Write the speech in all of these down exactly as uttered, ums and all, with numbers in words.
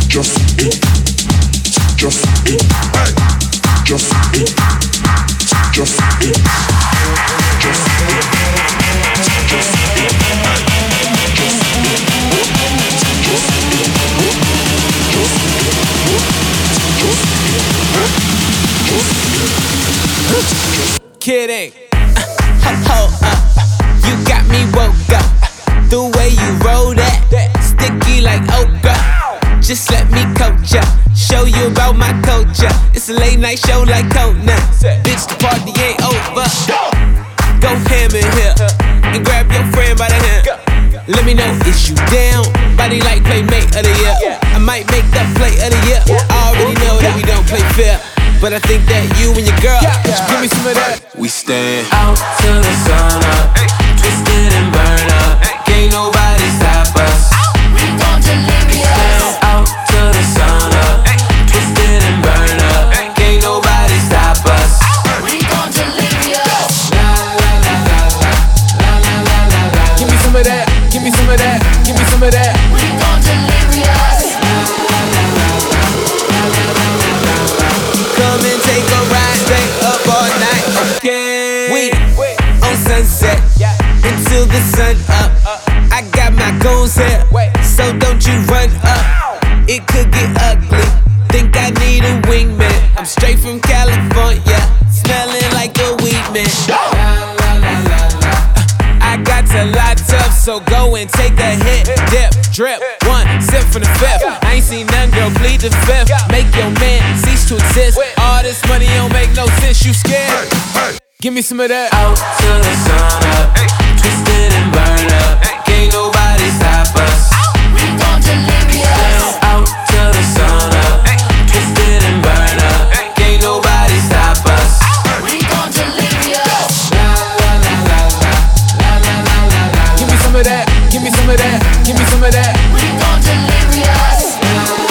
Just eat. Just eat. Hey. Just eat. Just eat. Just eat. Just eat. Hey. Just eat. Just eat. Just eat. Just eat. Hey. Just eat. Kidding. Uh, ho, ho, up. You got me woke up. The way you roll that, sticky like okra. Just let me coach ya, show you about my culture. It's a late night show like Conan. Bitch, the party ain't over. Go ham in here and grab your friend by the hand. Let me know, is you down? Body like playmate of the year. I might make that play of the year. I already know that we don't play fair, but I think that you and your girl, just give me some of that. We stand out till the sun up, twisted and burn up. Can't nobody stop us. We gon' delirious. Stand out till the sun up, twisted and burn up. Can't nobody stop us. We gon' delirious. La la la la la la la la la la. Give me some of that. Give me some of that. Give me some of that. We gon' delirious. Come and take a ride, stay up all night, okay? We on sunset until the sun up. I got my goals here, so don't you run up. It could get ugly. Think I need a wingman. I'm straight from California, smelling like a weed man. I got to lot up, so go and take a hit, dip, drip, one sip from the fifth. I ain't seen none, girl, plead the fifth. Make your man cease to exist. All this money don't make no sense, you scared? Give me some of that. Out till the sun up, twisted and burn up. Can't nobody stop us. We gon' delirious. Out till the sun up, twisted and burn up. Can't nobody stop us. We gon' delirious. La la la la la la la la la la. Give me some of that. Give me some of that. Give me some of that. We gon' delirious.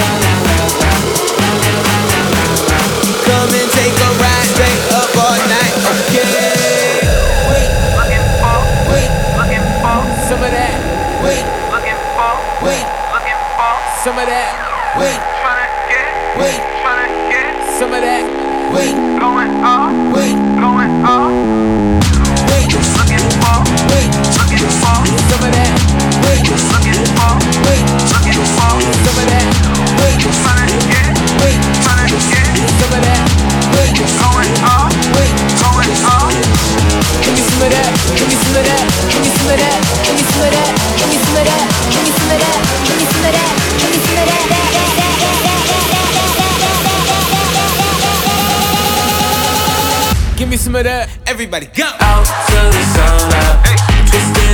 Come and take a ride, stay up all night, okay? Wait, Looking for, wait, looking for, some of that. Wait, looking for, wait, looking for, some of that. Wait, tryna get, wait, tryna get, some of that. Wait, going off, wait, going off. wait, Looking for, wait, looking for, some of that. Wait, looking for, wait, looking for, some of that. Wait, tryna get, wait, tryna get, some of that. Wait, going off, wait, going off. give me some of that. Give me some of that. Give me some of that. Give me some of that. Give me some of that. Give me some of that. Give me some of that. Give me some of that. Give me some of that. Everybody go. Out till the sun up, twisted